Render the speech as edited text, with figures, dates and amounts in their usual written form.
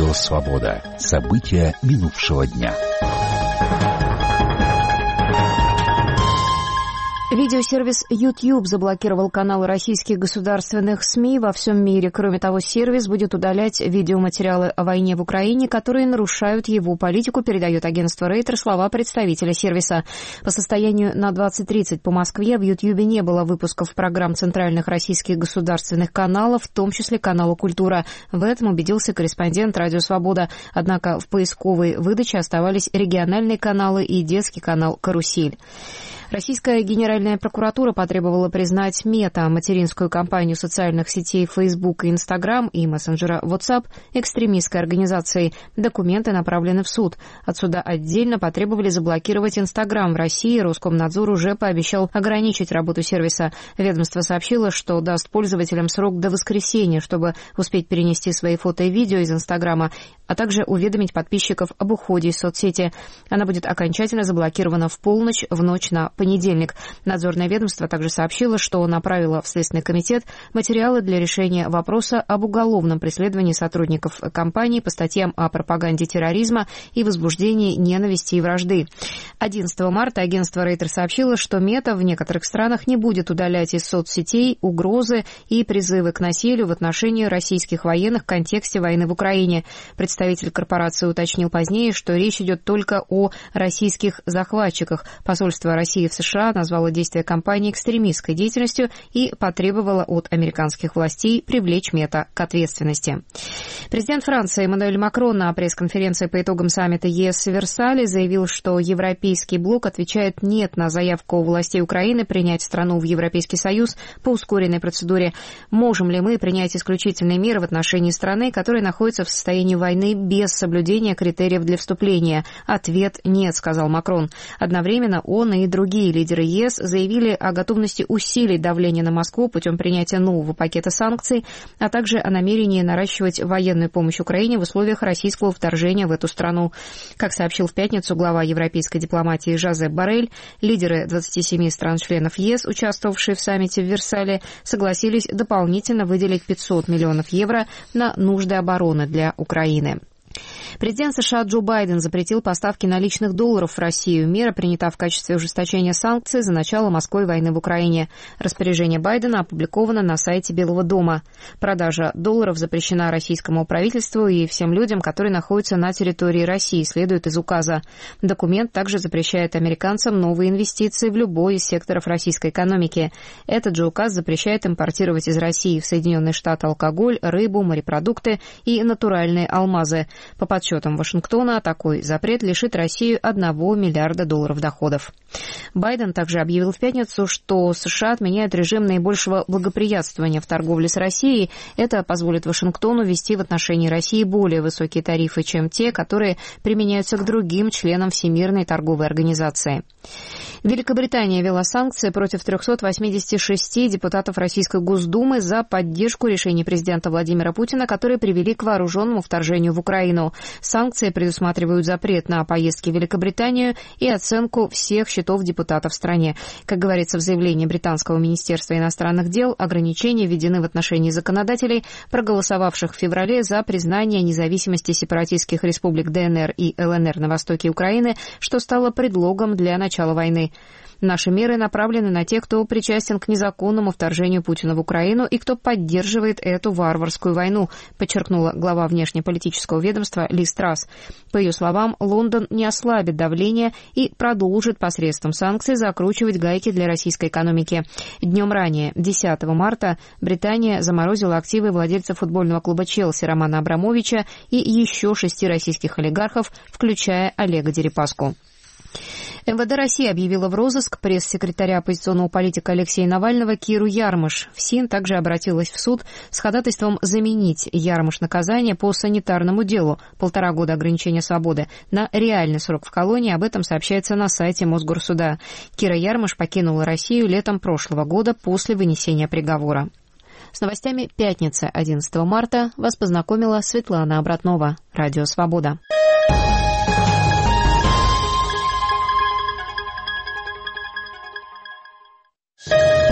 Радио «Свобода». События минувшего дня. Видеосервис YouTube заблокировал каналы российских государственных СМИ во всем мире. Кроме того, сервис будет удалять видеоматериалы о войне в Украине, которые нарушают его политику, передает агентство Рейтер слова представителя сервиса. По состоянию на 20:30 по Москве в YouTube не было выпусков программ центральных российских государственных каналов, в том числе канала «Культура». В этом убедился корреспондент «Радио Свобода». Однако в поисковой выдаче оставались региональные каналы и детский канал «Карусель». Российская Генеральная прокуратура потребовала признать Мета, материнскую компанию социальных сетей Facebook и Instagram и мессенджера WhatsApp, экстремистской организацией. Документы направлены в суд. От суда отдельно потребовали заблокировать Instagram в России. Роскомнадзор уже пообещал ограничить работу сервиса. Ведомство сообщило, что даст пользователям срок до воскресенья, чтобы успеть перенести свои фото и видео из Инстаграма, а также уведомить подписчиков об уходе из соцсети. Она будет окончательно заблокирована в полночь в ночь на понедельник. Надзорное ведомство также сообщило, что направило в Следственный комитет материалы для решения вопроса об уголовном преследовании сотрудников компании по статьям о пропаганде терроризма и возбуждении ненависти и вражды. 11 марта агентство Рейтер сообщило, что Мета в некоторых странах не будет удалять из соцсетей угрозы и призывы к насилию в отношении российских военных в контексте войны в Украине. Представитель корпорации уточнил позднее, что речь идет только о российских захватчиках. Посольство России в США назвало действия компании экстремистской деятельностью и потребовало от американских властей привлечь Мета к ответственности. Президент Франции Эммануэль Макрон на пресс-конференции по итогам саммита ЕС в Версале заявил, что Европейский блок отвечает «нет» на заявку властей Украины принять страну в Европейский Союз по ускоренной процедуре. Можем ли мы принять исключительные меры в отношении страны, которая находится в состоянии войны без соблюдения критериев для вступления? Ответ «нет», сказал Макрон. Одновременно он и другие лидеры ЕС заявили о готовности усилить давление на Москву путем принятия нового пакета санкций, а также о намерении наращивать военную помощь Украине в условиях российского вторжения в эту страну. Как сообщил в пятницу глава европейской дипломатии Жозеп Боррель, лидеры 27 стран-членов ЕС, участвовавшие в саммите в Версале, согласились дополнительно выделить 500 миллионов евро на нужды обороны для Украины. Президент США Джо Байден запретил поставки наличных долларов в Россию. Мера принята в качестве ужесточения санкций за начало Москвой войны в Украине. Распоряжение Байдена опубликовано на сайте Белого дома. Продажа долларов запрещена российскому правительству и всем людям, которые находятся на территории России, следует из указа. Документ также запрещает американцам новые инвестиции в любой из секторов российской экономики. Этот же указ запрещает импортировать из России в Соединенные Штаты алкоголь, рыбу, морепродукты и натуральные алмазы. По подсчетам Вашингтона, такой запрет лишит Россию $1 миллиарда доходов. Байден также объявил в пятницу, что США отменяют режим наибольшего благоприятствования в торговле с Россией. Это позволит Вашингтону ввести в отношении России более высокие тарифы, чем те, которые применяются к другим членам Всемирной торговой организации. Великобритания ввела санкции против 386 депутатов Российской Госдумы за поддержку решений президента Владимира Путина, которые привели к вооруженному вторжению в Украину. Санкции предусматривают запрет на поездки в Великобританию и оценку всех счетов депутатов в стране. Как говорится в заявлении британского Министерства иностранных дел, ограничения введены в отношении законодателей, проголосовавших в феврале за признание независимости сепаратистских республик ДНР и ЛНР на востоке Украины, что стало предлогом для начала войны. Наши меры направлены на тех, кто причастен к незаконному вторжению Путина в Украину и кто поддерживает эту варварскую войну, подчеркнула глава внешнеполитического ведомства Лиз Трасс. По ее словам, Лондон не ослабит давление и продолжит посредством санкций закручивать гайки для российской экономики. Днем ранее, 10 марта, Британия заморозила активы владельцев футбольного клуба «Челси» Романа Абрамовича и еще 6 российских олигархов, включая Олега Дерипаску. МВД России объявила в розыск пресс-секретаря оппозиционного политика Алексея Навального Киру Ярмыш. ФСИН также обратилась в суд с ходатайством заменить Ярмыш наказание по санитарному делу 1,5 года ограничения свободы на реальный срок в колонии. Об этом сообщается на сайте Мосгорсуда. Кира Ярмыш покинула Россию летом прошлого года после вынесения приговора. С новостями пятницы 11 марта вас познакомила Светлана Обратнова. Радио «Свобода».